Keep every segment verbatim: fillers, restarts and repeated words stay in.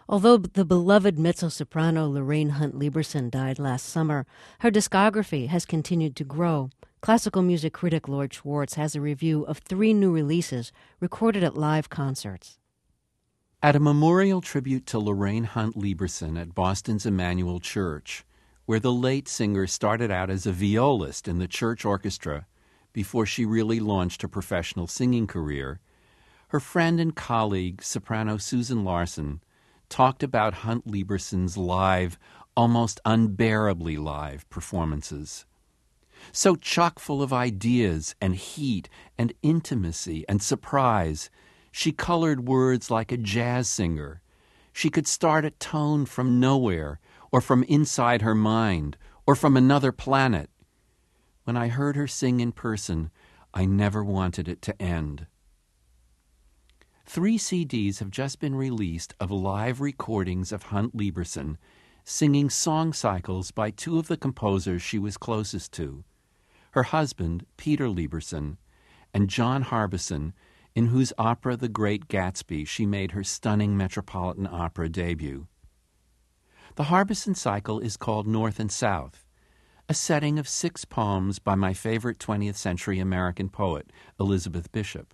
Although the beloved mezzo-soprano Lorraine Hunt Lieberson died last summer, her discography has continued to grow. Classical music critic Lord Schwartz has a review of three new releases recorded at live concerts. At a memorial tribute to Lorraine Hunt Lieberson at Boston's Emmanuel Church, where the late singer started out as a violist in the church orchestra before she really launched her professional singing career, her friend and colleague, soprano Susan Larson, talked about Hunt Lieberson's live, almost unbearably live performances. So chock full of ideas and heat and intimacy and surprise, she colored words like a jazz singer. She could start a tone from nowhere, or from inside her mind, or from another planet. When I heard her sing in person, I never wanted it to end. Three C Ds have just been released of live recordings of Hunt Lieberson singing song cycles by two of the composers she was closest to, her husband, Peter Lieberson, and John Harbison, in whose opera The Great Gatsby she made her stunning Metropolitan Opera debut. The Harbison cycle is called North and South, a setting of six poems by my favorite twentieth century American poet, Elizabeth Bishop.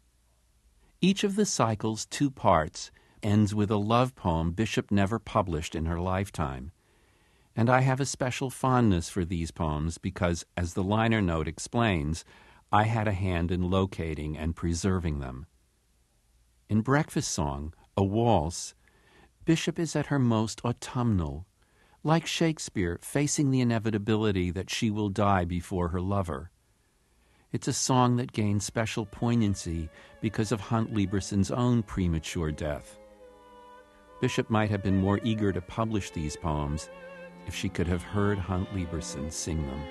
Each of the cycle's two parts ends with a love poem Bishop never published in her lifetime, and I have a special fondness for these poems because, as the liner note explains, I had a hand in locating and preserving them. In Breakfast Song, a waltz, Bishop is at her most autumnal, like Shakespeare facing the inevitability that she will die before her lover. It's a song that gains special poignancy because of Hunt Lieberson's own premature death. Bishop might have been more eager to publish these poems if she could have heard Hunt Lieberson sing them.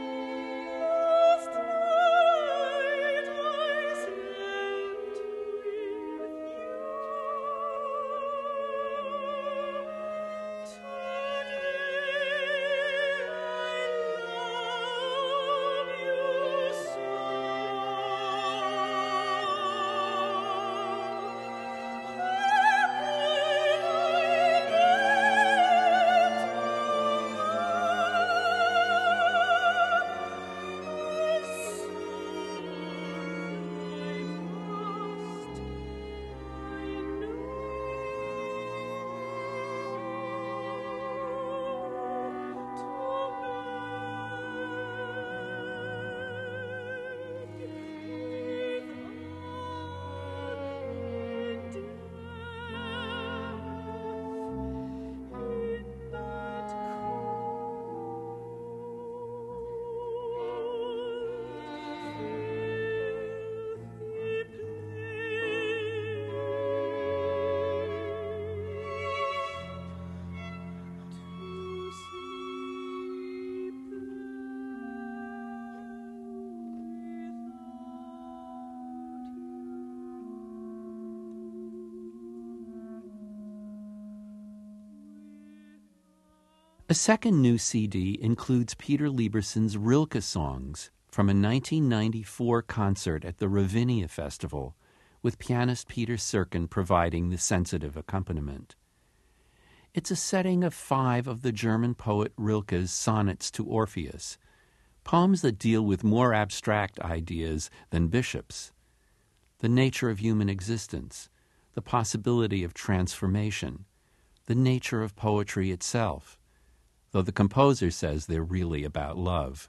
A second new C D includes Peter Lieberson's Rilke songs from a nineteen ninety-four concert at the Ravinia Festival, with pianist Peter Serkin providing the sensitive accompaniment. It's a setting of five of the German poet Rilke's sonnets to Orpheus, poems that deal with more abstract ideas than Bishop's: the nature of human existence, the possibility of transformation, the nature of poetry itself, though the composer says they're really about love.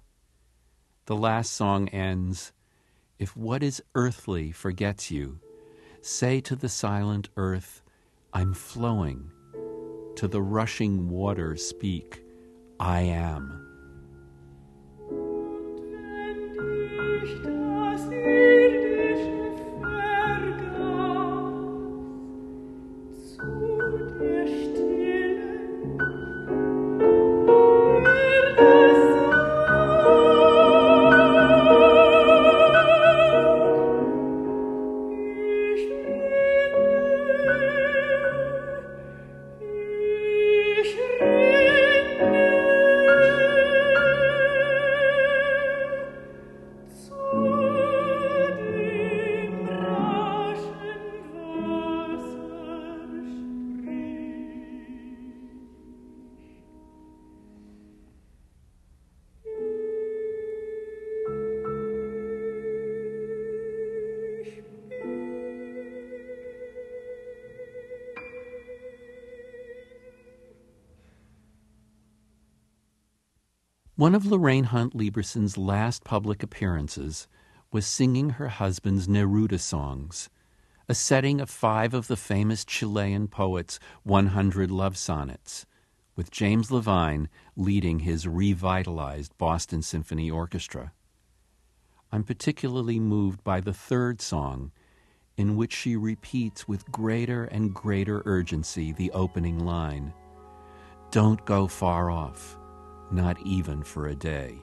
The last song ends, "If what is earthly forgets you, say to the silent earth, I'm flowing. To the rushing water speak, I am." Ich rede One of Lorraine Hunt Lieberson's last public appearances was singing her husband's Neruda songs, a setting of five of the famous Chilean poet's one hundred love sonnets, with James Levine leading his revitalized Boston Symphony Orchestra. I'm particularly moved by the third song, in which she repeats with greater and greater urgency the opening line, "Don't go far off, not even for a day."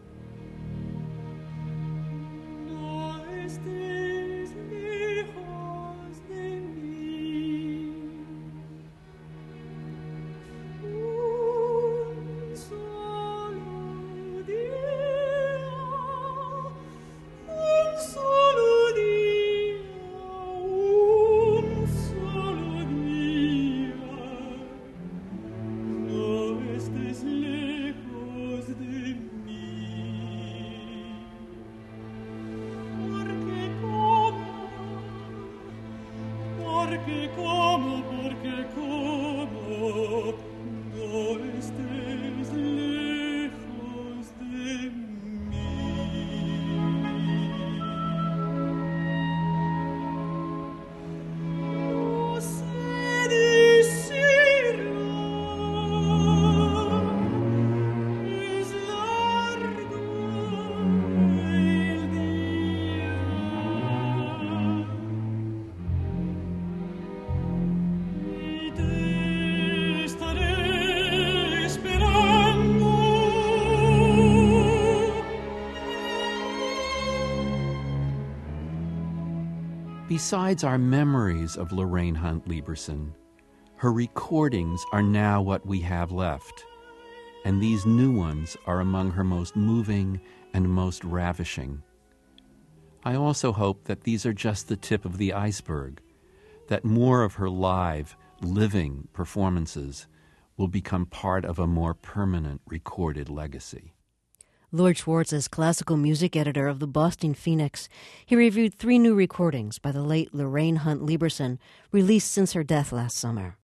Besides our memories of Lorraine Hunt Lieberson, her recordings are now what we have left, and these new ones are among her most moving and most ravishing. I also hope that these are just the tip of the iceberg, that more of her live, living performances will become part of a more permanent recorded legacy. Lord Schwartz is classical music editor of the Boston Phoenix. He reviewed three new recordings by the late Lorraine Hunt Lieberson, released since her death last summer.